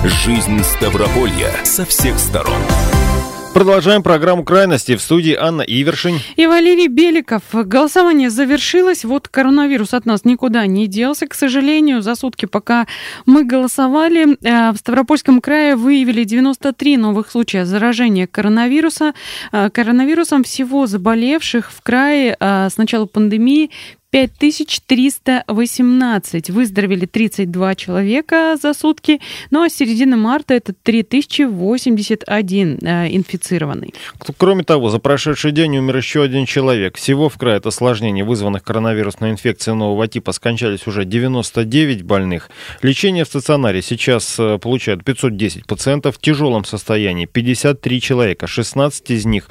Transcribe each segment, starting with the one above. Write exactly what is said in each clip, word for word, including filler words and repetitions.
Жизнь Ставрополья со всех сторон. Продолжаем программу «Крайности». В студии Анна Ивершин и Валерий Беликов. Голосование завершилось. Вот коронавирус от нас никуда не делся. К сожалению, за сутки, пока мы голосовали, в Ставропольском крае выявили девяносто три новых случая заражения коронавируса. Коронавирусом всего заболевших в крае с начала пандемии пять тысяч триста восемнадцать. Выздоровели тридцать два человека за сутки. Ну а с середины марта это три тысячи восемьдесят один э, инфицированный. Кроме того, за прошедший день умер еще один человек. Всего в крае от осложнений, вызванных коронавирусной инфекцией нового типа, скончались уже девяносто девять больных. Лечение в стационаре сейчас получают пятьсот десять пациентов. В тяжелом состоянии пятьдесят три человека. шестнадцать из них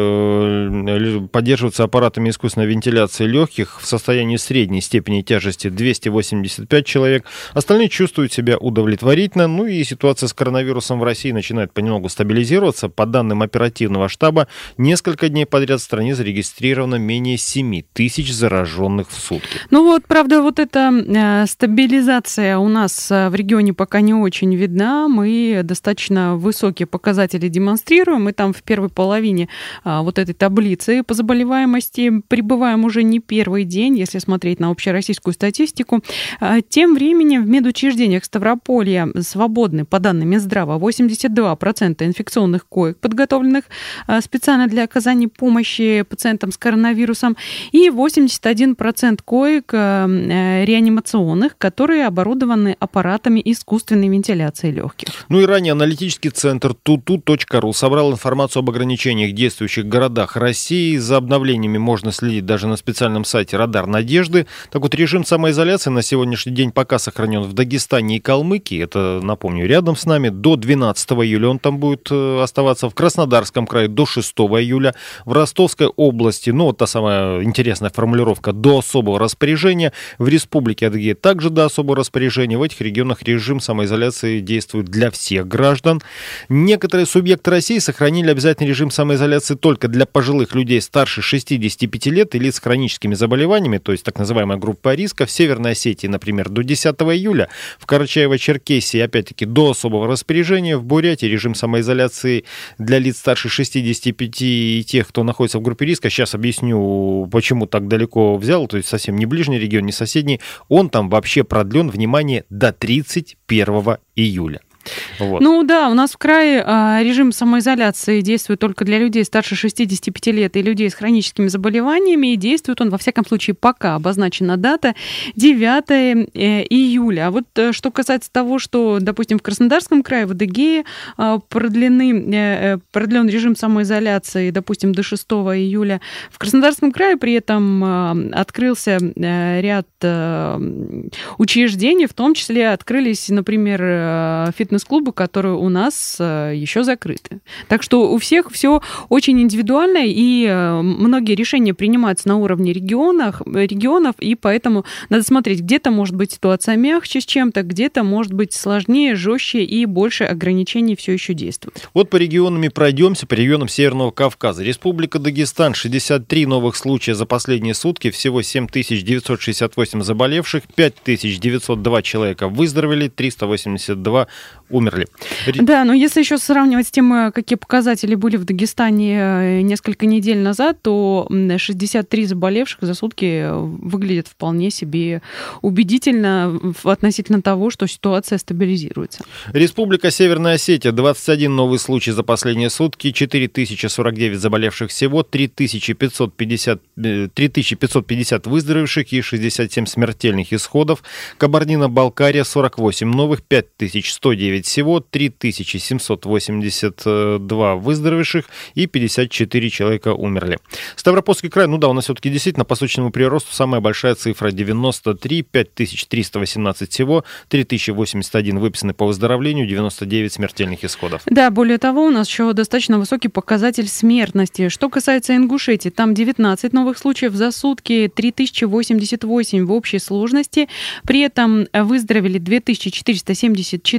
э, поддерживаются аппаратами искусственной вентиляции легких. В состоянии средней степени тяжести двести восемьдесят пять человек. Остальные чувствуют себя удовлетворительно. Ну и ситуация с коронавирусом в России начинает понемногу стабилизироваться. По данным оперативного штаба, несколько дней подряд в стране зарегистрировано менее семь тысяч зараженных в сутки. Ну вот, правда, вот эта э, стабилизация у нас э, в регионе пока не очень видна. Мы достаточно высокие показатели демонстрируем. Мы там в первой половине э, вот этой таблицы по заболеваемости пребываем уже не первый день, если смотреть на общероссийскую статистику. Тем временем в медучреждениях Ставрополья свободны, по данным Минздрава, восемьдесят два процента инфекционных коек, подготовленных специально для оказания помощи пациентам с коронавирусом, и восемьдесят один процент коек реанимационных, которые оборудованы аппаратами искусственной вентиляции легких. Ну и ранее аналитический центр туту точка ру собрал информацию об ограничениях, действующих в городах России. За обновлениями можно следить даже на специальном сайте «Радар Надежды». Так вот, режим самоизоляции на сегодняшний день пока сохранен в Дагестане и Калмыкии. Это, напомню, рядом с нами. До двенадцатого июля он там будет оставаться. В Краснодарском крае до шестого июля. В Ростовской области, ну вот та самая интересная формулировка, до особого распоряжения. В Республике Адыгея также до особого распоряжения. В этих регионах режим самоизоляции действует для всех граждан. Некоторые субъекты России сохранили обязательный режим самоизоляции только для пожилых людей старше шестидесяти пяти лет и лиц с хроническими заболеваниями, то есть так называемая группа риска. В Северной Осетии, например, до десятого июля, в Карачаево-Черкесии, опять-таки, до особого распоряжения, в Бурятии режим самоизоляции для лиц старше шестидесяти пяти и тех, кто находится в группе риска. Сейчас объясню, почему так далеко взял, то есть совсем не ближний регион, не соседний. Он там вообще продлен, внимание, до тридцать первого июля. Вот. Ну да, у нас в крае а, режим самоизоляции действует только для людей старше шестидесяти пяти лет и людей с хроническими заболеваниями, и действует он, во всяком случае, пока обозначена дата девятого июля. А вот что касается того, что, допустим, в Краснодарском крае, в Адыгее а, продлены, продлен режим самоизоляции, допустим, до шестого июля. В Краснодарском крае при этом а, открылся а, ряд а, учреждений, в том числе открылись, например, фитнес клубы, которые у нас еще закрыты. Так что у всех все очень индивидуально, и многие решения принимаются на уровне регионов, регионов, и поэтому надо смотреть, где-то может быть ситуация мягче с чем-то, где-то может быть сложнее, жестче, и больше ограничений все еще действует. Вот по регионам и пройдемся, по регионам Северного Кавказа. Республика Дагестан, шестьдесят три новых случая за последние сутки, всего семь тысяч девятьсот шестьдесят восемь заболевших, пять тысяч девятьсот два человека выздоровели, триста восемьдесят два умерли. Да, но если еще сравнивать с тем, какие показатели были в Дагестане несколько недель назад, то шестьдесят три заболевших за сутки выглядит вполне себе убедительно относительно того, что ситуация стабилизируется. Республика Северная Осетия, двадцать один новый случай за последние сутки, четыре тысячи сорок девять заболевших всего, три тысячи пятьсот пятьдесят, три тысячи пятьсот пятьдесят выздоровевших и шестьдесят семь смертельных исходов. Кабардино-Балкария, сорок восемь новых, пять тысяч сто девять всего, три тысячи семьсот восемьдесят два выздоровевших и пятьдесят четыре человека умерли. Ставропольский край, ну да, у нас все-таки действительно по суточному приросту самая большая цифра — девяносто три, пять тысяч триста восемнадцать всего, три тысячи восемьдесят один выписаны по выздоровлению, девяносто девять смертельных исходов. Да, более того, у нас еще достаточно высокий показатель смертности. Что касается Ингушетии, там девятнадцать новых случаев за сутки, три тысячи восемьдесят восемь в общей сложности. При этом выздоровели две тысячи четыреста семьдесят четыре человека.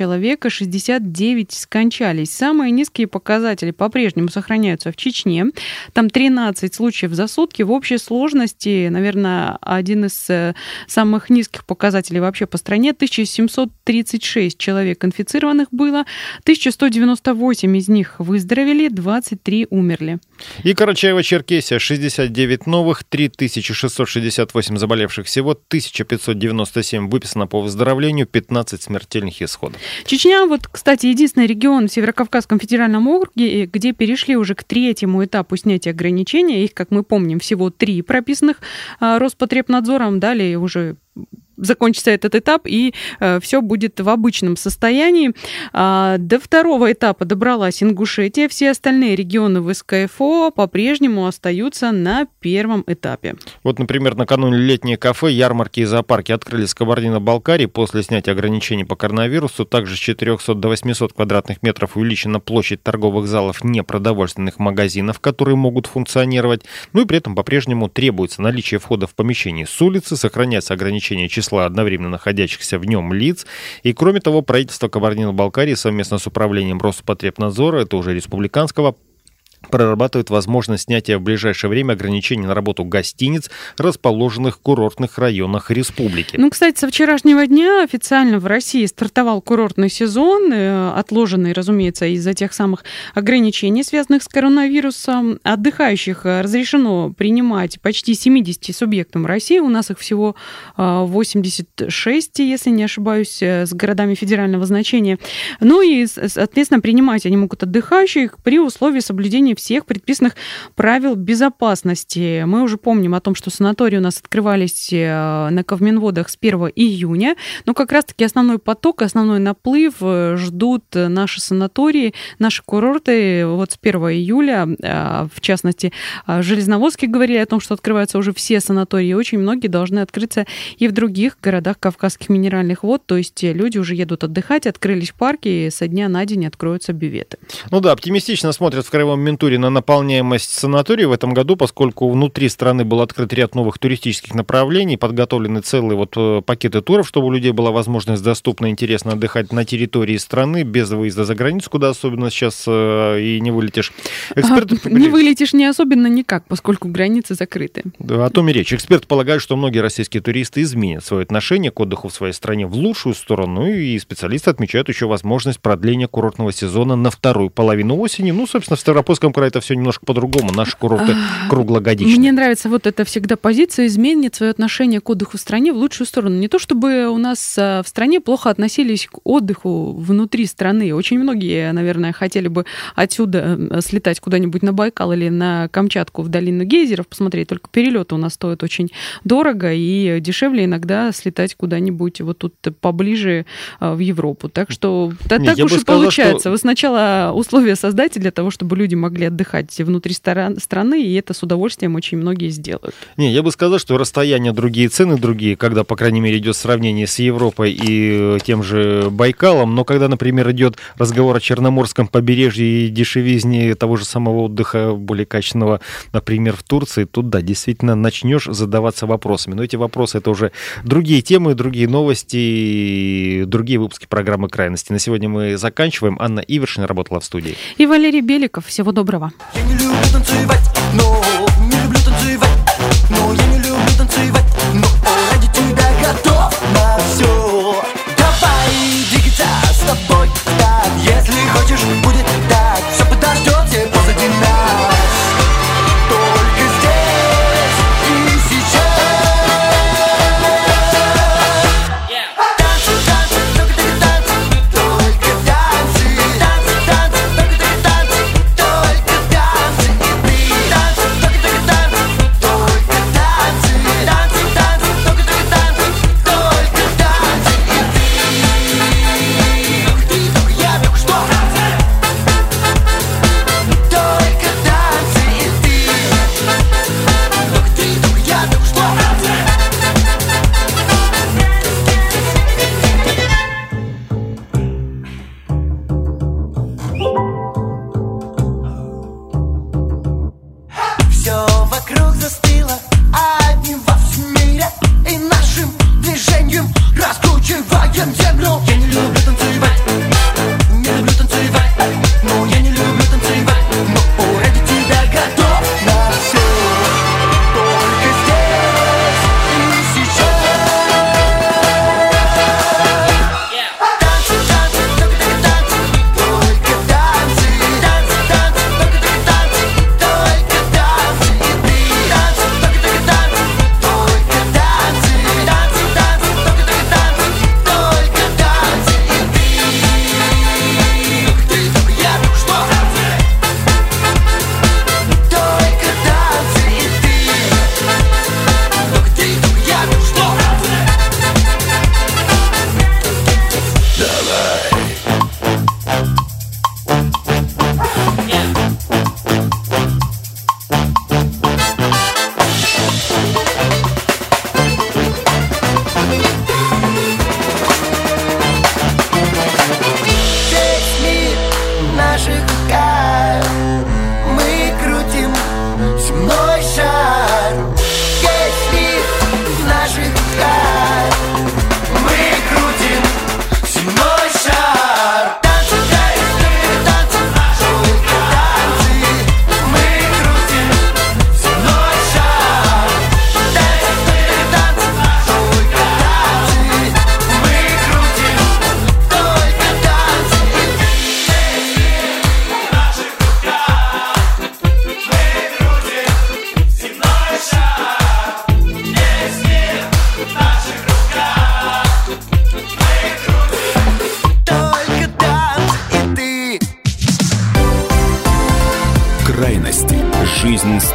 человека, шестьдесят девять скончались. Самые низкие показатели по-прежнему сохраняются в Чечне. Там тринадцать случаев за сутки. В общей сложности, наверное, один из самых низких показателей вообще по стране. тысяча семьсот тридцать шесть человек инфицированных было, тысяча сто девяносто восемь из них выздоровели, двадцать три умерли. И Карачаево-Черкесия, шестьдесят девять новых, три тысячи шестьсот шестьдесят восемь заболевших всего, тысяча пятьсот девяносто семь выписано по выздоровлению, пятнадцать смертельных исходов. Чечня, вот, кстати, единственный регион в Северокавказском федеральном округе, где перешли уже к третьему этапу снятия ограничений. Их, как мы помним, всего три прописанных Роспотребнадзором. Далее уже закончится этот этап, и э, все будет в обычном состоянии. А, до второго этапа добралась Ингушетия. Все остальные регионы ВСКФО по-прежнему остаются на первом этапе. Вот, например, накануне летние кафе, ярмарки и зоопарки открылись в Кабардино-Балкарии. После снятия ограничений по коронавирусу также с четырехсот до восьмисот квадратных метров увеличена площадь торговых залов непродовольственных магазинов, которые могут функционировать. Ну и при этом по-прежнему требуется наличие входа в помещение с улицы, сохраняется ограничение числа числа одновременно находящихся в нем лиц. И, кроме того, правительство Кабардино-Балкарии совместно с управлением Роспотребнадзора, это уже республиканского, прорабатывает возможность снятия в ближайшее время ограничений на работу гостиниц, расположенных в курортных районах республики. Ну, кстати, со вчерашнего дня официально в России стартовал курортный сезон, отложенный, разумеется, из-за тех самых ограничений, связанных с коронавирусом. Отдыхающих разрешено принимать почти семидесяти субъектам России. У нас их всего восемьдесят шесть, если не ошибаюсь, с городами федерального значения. Ну и, соответственно, принимать они могут отдыхающих при условии соблюдения всех предписанных правил безопасности. Мы уже помним о том, что санатории у нас открывались на Ковминводах с первого июня, но как раз-таки основной поток, основной наплыв ждут наши санатории, наши курорты вот с первого июля. В частности, в Железноводске говорили о том, что открываются уже все санатории, и очень многие должны открыться и в других городах Кавказских минеральных вод, то есть люди уже едут отдыхать, открылись парки, и со дня на день откроются бюветы. Ну да, оптимистично смотрят в Краевом Минтуре на наполняемость санатория в этом году, поскольку внутри страны был открыт ряд новых туристических направлений, подготовлены целые вот пакеты туров, чтобы у людей была возможность доступно и интересно отдыхать на территории страны, без выезда за границу, куда особенно сейчас и не вылетишь. Эксперты... А, не вылетишь не особенно никак, поскольку границы закрыты. Да, о том и речь. Эксперты полагают, что многие российские туристы изменят свое отношение к отдыху в своей стране в лучшую сторону, и специалисты отмечают еще возможность продления курортного сезона на вторую половину осени. Ну, собственно, в Ставропольском крае это все немножко по-другому. Наши курорты круглогодичные. Мне нравится вот эта всегда позиция, изменит свое отношение к отдыху в стране в лучшую сторону. Не то чтобы у нас в стране плохо относились к отдыху внутри страны. Очень многие, наверное, хотели бы отсюда слетать куда-нибудь на Байкал или на Камчатку в долину гейзеров посмотреть. Только перелеты у нас стоят очень дорого, и дешевле иногда слетать куда-нибудь вот тут поближе в Европу. Так что Не, так уж и сказал, получается. что... Вы сначала условия создайте для того, чтобы люди могли отдыхать внутри страны, и это с удовольствием очень многие сделают. Не, я бы сказал, что расстояния другие, цены другие, когда, по крайней мере, идет сравнение с Европой и тем же Байкалом, но когда, например, идет разговор о Черноморском побережье и дешевизне того же самого отдыха, более качественного, например, в Турции, тут, да, действительно начнешь задаваться вопросами. Но эти вопросы — это уже другие темы, другие новости, другие выпуски программы «Крайности». На сегодня мы заканчиваем. Анна Ивершина работала в студии. И Валерий Беликов. Всего доброго. Я не люблю танцевать, но не люблю танцевать, но я не люблю танцевать, но ради тебя готов на все. Давай двигаться с тобой, так, если хочешь, будет так, все подождет, все позади нас, только здесь и сейчас. Танцы, танцы, только ты танцы, только танцы, танцы, танцы, только ты танцы, только танцы, и ты танцы, только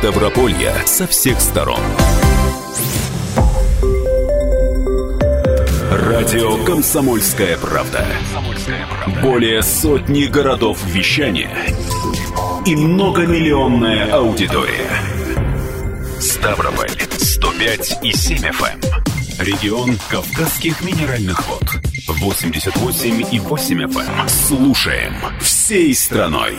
Ставрополья со всех сторон. Радио «Комсомольская правда». Более сотни городов вещания и многомиллионная аудитория. Ставрополь сто пять и семь эф эм. Регион Кавказских минеральных вод восемьдесят восемь и восемь эф эм. Слушаем всей страной.